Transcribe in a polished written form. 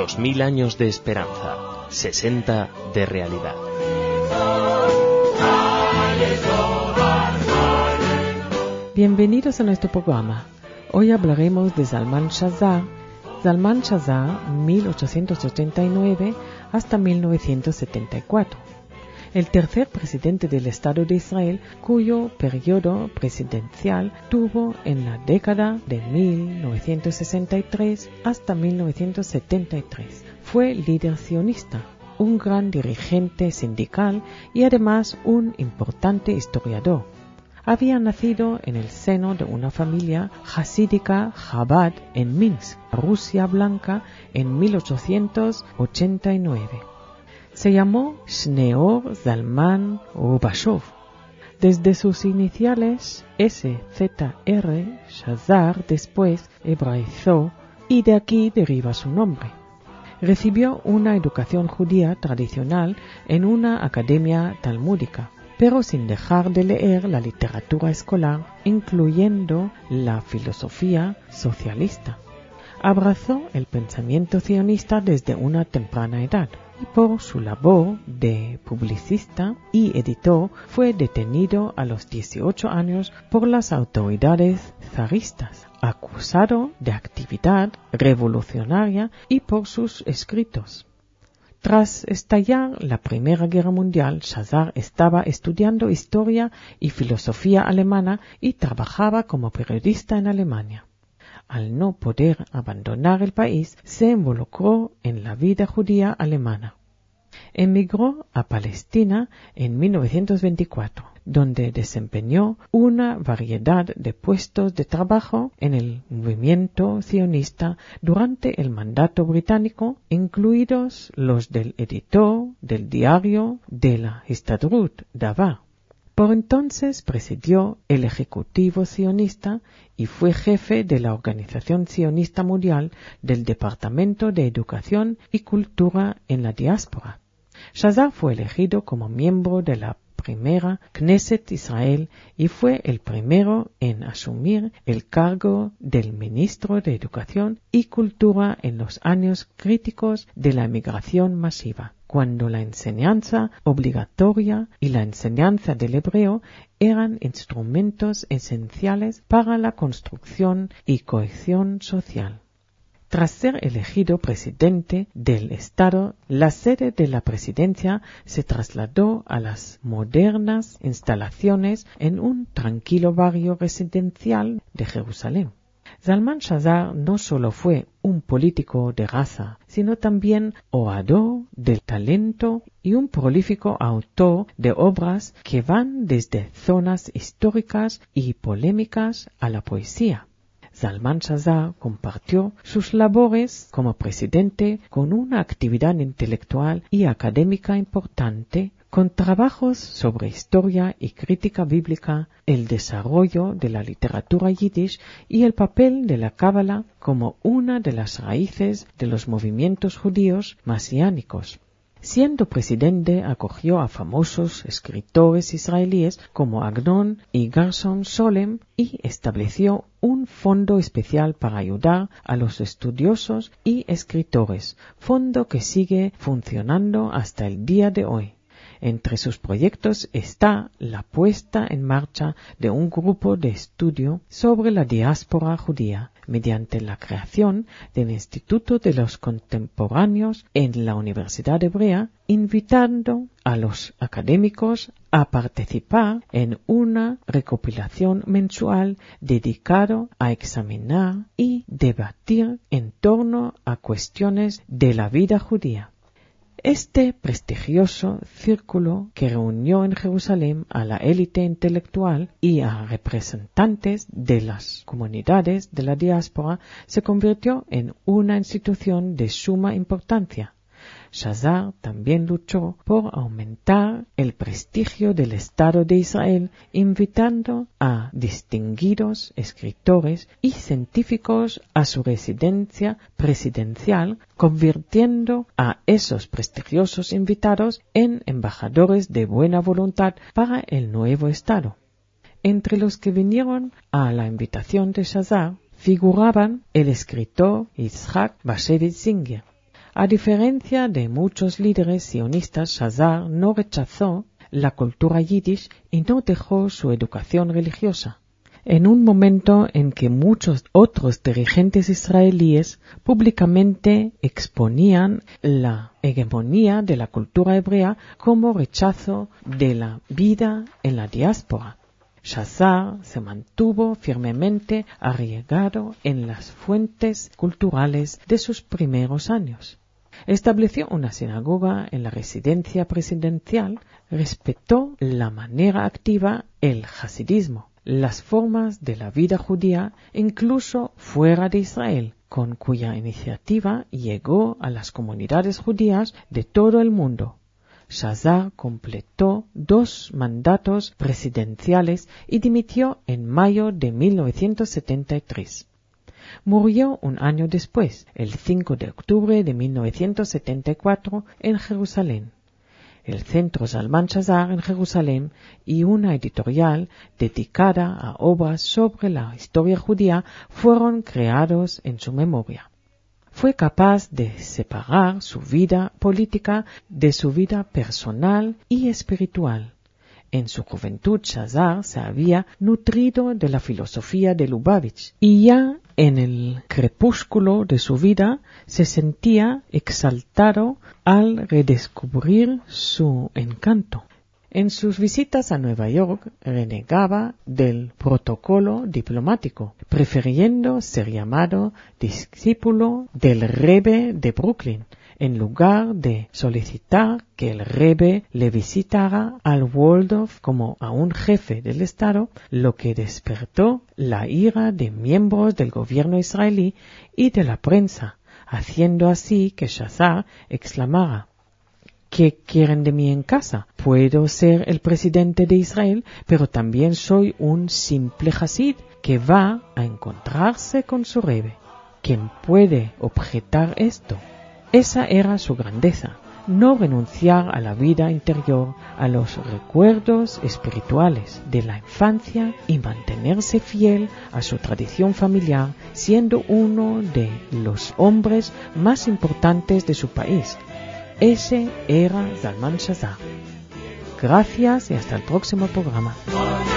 2000 años de esperanza, 60 de realidad. Bienvenidos a nuestro programa. Hoy hablaremos de Zalman Shazar. Zalman Shazar, 1889 hasta 1974. El tercer presidente del Estado de Israel, cuyo periodo presidencial tuvo en la década de 1963 hasta 1973. Fue líder sionista, un gran dirigente sindical y además un importante historiador. Había nacido en el seno de una familia hasídica Chabad en Minsk, Rusia Blanca, en 1889. Se llamó Shneor Zalman Rubashov. Desde sus iniciales SZR, Shazar después hebraizó y de aquí deriva su nombre. Recibió una educación judía tradicional en una academia talmúdica, pero sin dejar de leer la literatura escolar, incluyendo la filosofía socialista. Abrazó el pensamiento sionista desde una temprana edad y por su labor de publicista y editor fue detenido a los 18 años por las autoridades zaristas, acusado de actividad revolucionaria y por sus escritos. Tras estallar la Primera Guerra Mundial, Shazar estaba estudiando historia y filosofía alemana y trabajaba como periodista en Alemania. Al no poder abandonar el país, se involucró en la vida judía alemana. Emigró a Palestina en 1924, donde desempeñó una variedad de puestos de trabajo en el movimiento sionista durante el mandato británico, incluidos los del editor del diario de la Histadrut Davar. Por entonces presidió el Ejecutivo sionista y fue jefe de la Organización Sionista Mundial del Departamento de Educación y Cultura en la Diáspora. Shazar fue elegido como miembro de la primera Knesset Israel y fue el primero en asumir el cargo del ministro de Educación y Cultura en los años críticos de la emigración masiva, cuando la enseñanza obligatoria y la enseñanza del hebreo eran instrumentos esenciales para la construcción y cohesión social. Tras ser elegido presidente del Estado, la sede de la presidencia se trasladó a las modernas instalaciones en un tranquilo barrio residencial de Jerusalén. Zalman Shazar no solo fue un político de raza, sino también orador del talento y un prolífico autor de obras que van desde zonas históricas y polémicas a la poesía. Zalman Shazar compartió sus labores como presidente con una actividad intelectual y académica importante, con trabajos sobre historia y crítica bíblica, el desarrollo de la literatura yiddish y el papel de la Cábala como una de las raíces de los movimientos judíos mesiánicos. Siendo presidente, acogió a famosos escritores israelíes como Agnon y Gershom Scholem y estableció un fondo especial para ayudar a los estudiosos y escritores, fondo que sigue funcionando hasta el día de hoy. Entre sus proyectos está la puesta en marcha de un grupo de estudio sobre la diáspora judía, mediante la creación del Instituto de los Contemporáneos en la Universidad Hebrea, invitando a los académicos a participar en una recopilación mensual dedicado a examinar y debatir en torno a cuestiones de la vida judía. Este prestigioso círculo, que reunió en Jerusalén a la élite intelectual y a representantes de las comunidades de la diáspora, se convirtió en una institución de suma importancia. Shazar también luchó por aumentar el prestigio del Estado de Israel, invitando a distinguidos escritores y científicos a su residencia presidencial, convirtiendo a esos prestigiosos invitados en embajadores de buena voluntad para el nuevo Estado. Entre los que vinieron a la invitación de Shazar figuraban el escritor Yitzhak Bashevis Singer. A diferencia de muchos líderes sionistas, Shazar no rechazó la cultura yiddish y no dejó su educación religiosa. En un momento en que muchos otros dirigentes israelíes públicamente exponían la hegemonía de la cultura hebrea como rechazo de la vida en la diáspora, Shazar se mantuvo firmemente arraigado en las fuentes culturales de sus primeros años. Estableció una sinagoga en la residencia presidencial, respetó la manera activa el hasidismo, las formas de la vida judía incluso fuera de Israel, con cuya iniciativa llegó a las comunidades judías de todo el mundo. Shazar completó 2 mandatos presidenciales y dimitió en mayo de 1973. Murió un año después, el 5 de octubre de 1974, en Jerusalén. El Centro Zalman Shazar en Jerusalén y una editorial dedicada a obras sobre la historia judía fueron creados en su memoria. Fue capaz de separar su vida política de su vida personal y espiritual. En su juventud, Shazar se había nutrido de la filosofía de Lubavitch y ya en el crepúsculo de su vida se sentía exaltado al redescubrir su encanto. En sus visitas a Nueva York renegaba del protocolo diplomático, prefiriendo ser llamado discípulo del Rebbe de Brooklyn, en lugar de solicitar que el Rebbe le visitara al Waldorf como a un jefe del Estado, lo que despertó la ira de miembros del gobierno israelí y de la prensa, haciendo así que Shazar exclamara: ¿qué quieren de mí en casa? Puedo ser el presidente de Israel, pero también soy un simple hasid que va a encontrarse con su Rebbe. ¿Quién puede objetar esto? Esa era su grandeza, no renunciar a la vida interior, a los recuerdos espirituales de la infancia y mantenerse fiel a su tradición familiar, siendo uno de los hombres más importantes de su país. Ese era Zalman Shazar. Gracias y hasta el próximo programa.